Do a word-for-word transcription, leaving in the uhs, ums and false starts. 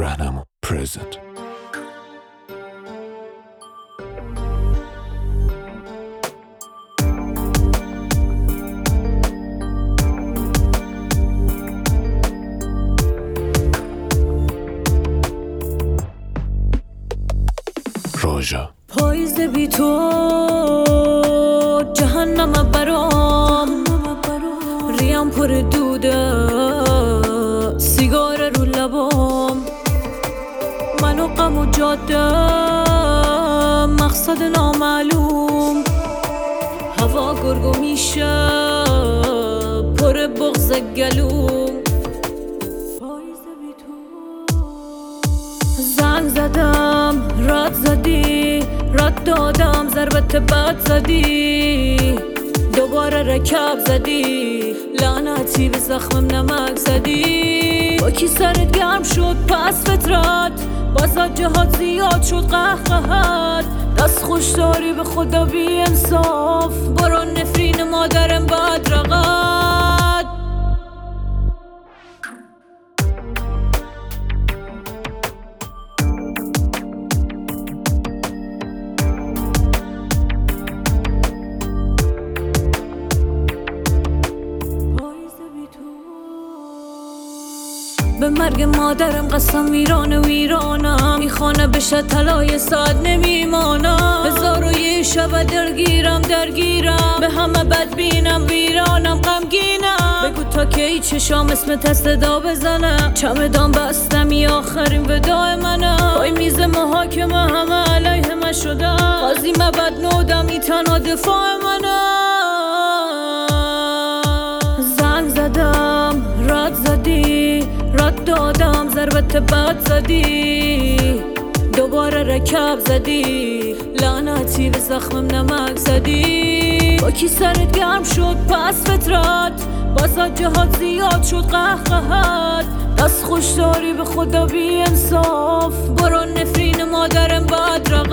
رهنمون پرزنت. روژا پاییز بی تو جهنم برام، ریم پر دوده سیگار رو لبام، من و غم و جاده مقصد نامعلوم، هوا گرگو میشه پر بغض گلوم. پاییز بی تو زنگ زدم رد زدی، رد دادم ضربت بد زدی، دوباره رکب زدی، لعنتی به زخمم نمک زدی. با کی سرت گرم شد پس فطرت، باز از جهات زیاد شد قهقهت، دست خوش داری به خدا بی انصاف، برو نفرین مادرم بد رقد. به مرگ مادرم قسم ویرانه ویرانم، میخوانه بشه طلای ساعت نمیمانم، هزار و یه شب درگیرم درگیرم، به همه بدبینم ویرانم غمگینم. بگو تا کی چشام اسمت صدا بزنه، چمدان بستم ی آخرین وداع منه، پای میز محاکمه همه علیه من شدن، قاضی مبد نودم ای تنها دفاع منه. زنگ زدم رد زدی، رد دادم ضربت بد زدی، دوباره رکب زدی، لعنتی به زخمم نمک زدی. با کی سرت گرم شد پس فطرت، باز از جهات زیاد شد قهقهت، دست خوش داری به خدا بی انصاف، برو نفرین مادرم بد رقد.